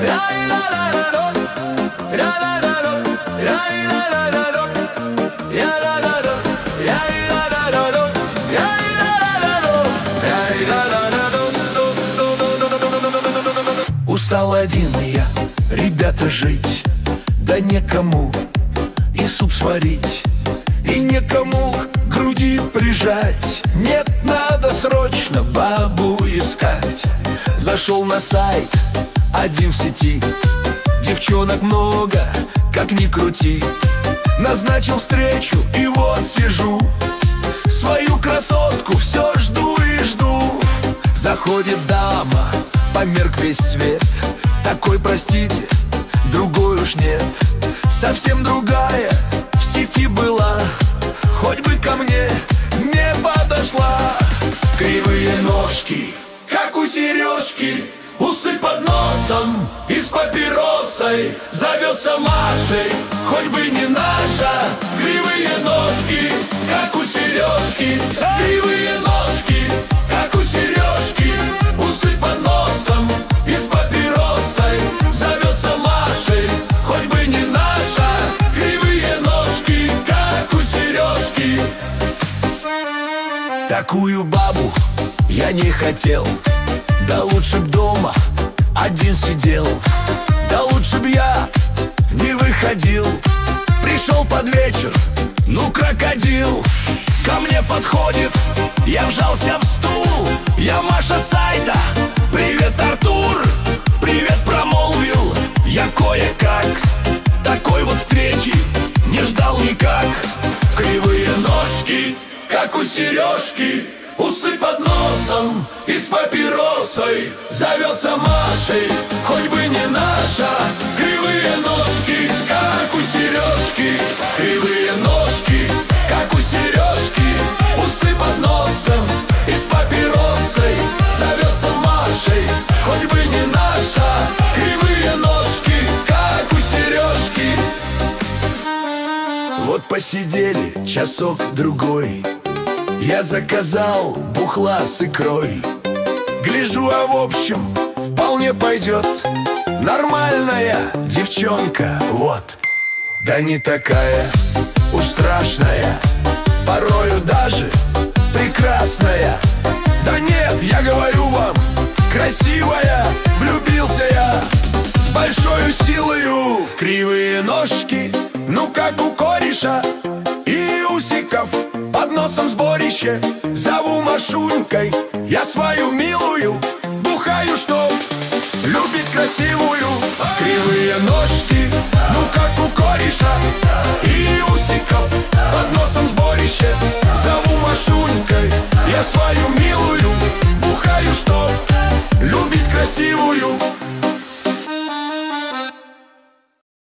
Устал один я, ребята, жить, да некому и суп сварить, и некому к груди прижать. Нет, надо срочно бабу искать. Зашел на сайт один в сети, девчонок много, как ни крути. Назначил встречу и вот сижу, свою красотку все жду и жду. Заходит дама, померк весь свет. Такой, простите, другой уж нет. Совсем другая в сети была, хоть бы ко мне не подошла. Кривые ножки, как у сережки, усы под носом и с папиросой. Зовется Машей, хоть бы не наша. Кривые ножки, как у сережки, кривые ножки, как у сережки, усы под носом и с папиросой. Зовется Машей, хоть бы не наша. Кривые ножки, как у сережки. Такую бабу я не хотел, да лучше б дома один сидел. Да лучше б я не выходил. Пришел под вечер, ну крокодил ко мне подходит, я вжался в стул. Я Маша с сайта, привет, Артур. Привет, промолвил я кое-как. Такой вот встречи не ждал никак. Кривые ножки, как у сережки, усы под носом и с папиросой. Зовется Машей, хоть бы не наша. Кривые ножки, как у сережки, кривые ножки, как у сережки, усы под носом и с папиросой. Зовется Машей, хоть бы не наша. Кривые ножки, как у сережки. Вот посидели часок-другой, я заказал бухла с икрой. Гляжу, а в общем вполне пойдет. Нормальная девчонка, вот. Да не такая уж страшная, порою даже прекрасная. Да нет, я говорю вам, красивая. Влюбился я с большой силою в кривые ножки, ну как у кореша, и усиков под носом сборище. Зову Машунькой я свою милую, бухаю, чтоб любить красивую. Кривые ножки, ну как у кореша, и усиков под носом сборище. Зову Машунькой я свою милую, бухаю, чтоб любить красивую.